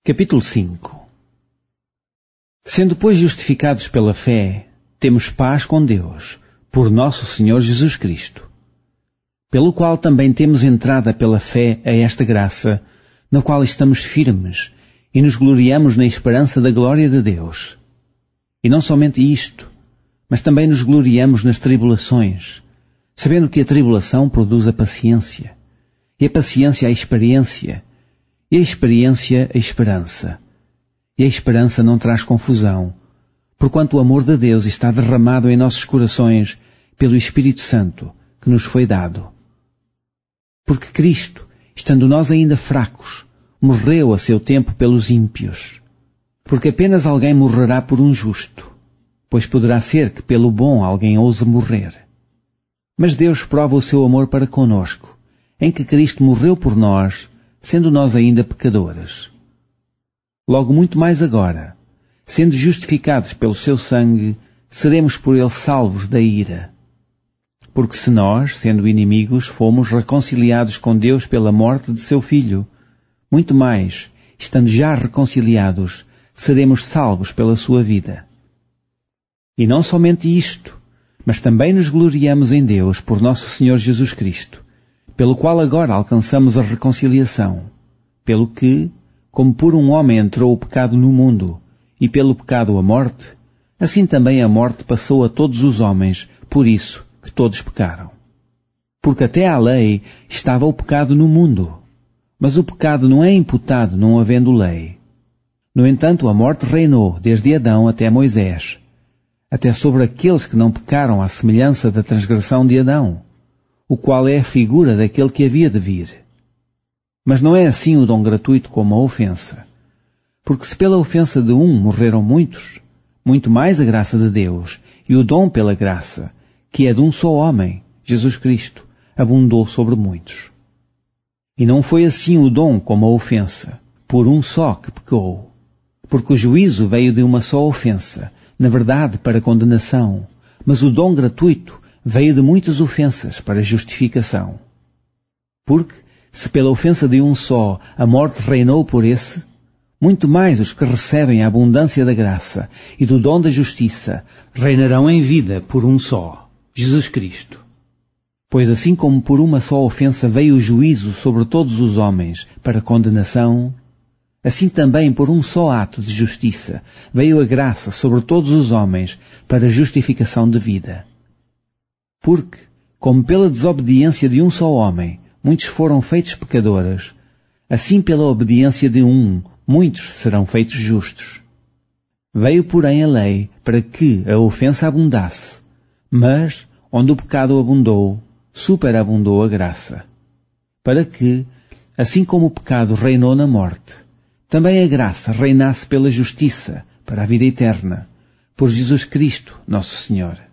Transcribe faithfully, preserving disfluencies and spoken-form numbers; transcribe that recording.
Capítulo cinco. Sendo, pois, justificados pela fé, temos paz com Deus, por nosso Senhor Jesus Cristo, pelo qual também temos entrada pela fé a esta graça, na qual estamos firmes e nos gloriamos na esperança da glória de Deus. E não somente isto, mas também nos gloriamos nas tribulações, sabendo que a tribulação produz a paciência, e a paciência a experiência, e a experiência a esperança. E a esperança não traz confusão, porquanto o amor de Deus está derramado em nossos corações pelo Espírito Santo, que nos foi dado. Porque Cristo, estando nós ainda fracos, morreu a seu tempo pelos ímpios. Porque apenas alguém morrerá por um justo, pois poderá ser que pelo bom alguém ouse morrer. Mas Deus prova o seu amor para conosco, em que Cristo morreu por nós, sendo nós ainda pecadores. Logo muito mais agora, sendo justificados pelo seu sangue, seremos por ele salvos da ira. Porque se nós, sendo inimigos, fomos reconciliados com Deus pela morte de seu Filho, muito mais, estando já reconciliados, seremos salvos pela sua vida. E não somente isto, mas também nos gloriamos em Deus por nosso Senhor Jesus Cristo, pelo qual agora alcançamos a reconciliação, pelo que, como por um homem entrou o pecado no mundo, e pelo pecado a morte, assim também a morte passou a todos os homens, por isso que todos pecaram. Porque até à lei estava o pecado no mundo, mas o pecado não é imputado não havendo lei. No entanto, a morte reinou desde Adão até Moisés, até sobre aqueles que não pecaram à semelhança da transgressão de Adão, o qual é a figura daquele que havia de vir. Mas não é assim o dom gratuito como a ofensa. Porque se pela ofensa de um morreram muitos, muito mais a graça de Deus e o dom pela graça, que é de um só homem, Jesus Cristo, abundou sobre muitos. E não foi assim o dom como a ofensa, por um só que pecou. Porque o juízo veio de uma só ofensa, na verdade para condenação, mas o dom gratuito veio de muitas ofensas para justificação. Porque, se pela ofensa de um só a morte reinou por esse, muito mais os que recebem a abundância da graça e do dom da justiça reinarão em vida por um só, Jesus Cristo. Pois assim como por uma só ofensa veio o juízo sobre todos os homens para condenação, assim também por um só ato de justiça veio a graça sobre todos os homens para justificação de vida. Porque, como pela desobediência de um só homem, muitos foram feitos pecadores, assim pela obediência de um, muitos serão feitos justos. Veio, porém, a lei para que a ofensa abundasse, mas, onde o pecado abundou, superabundou a graça. Para que, assim como o pecado reinou na morte, também a graça reinasse pela justiça para a vida eterna, por Jesus Cristo, nosso Senhor.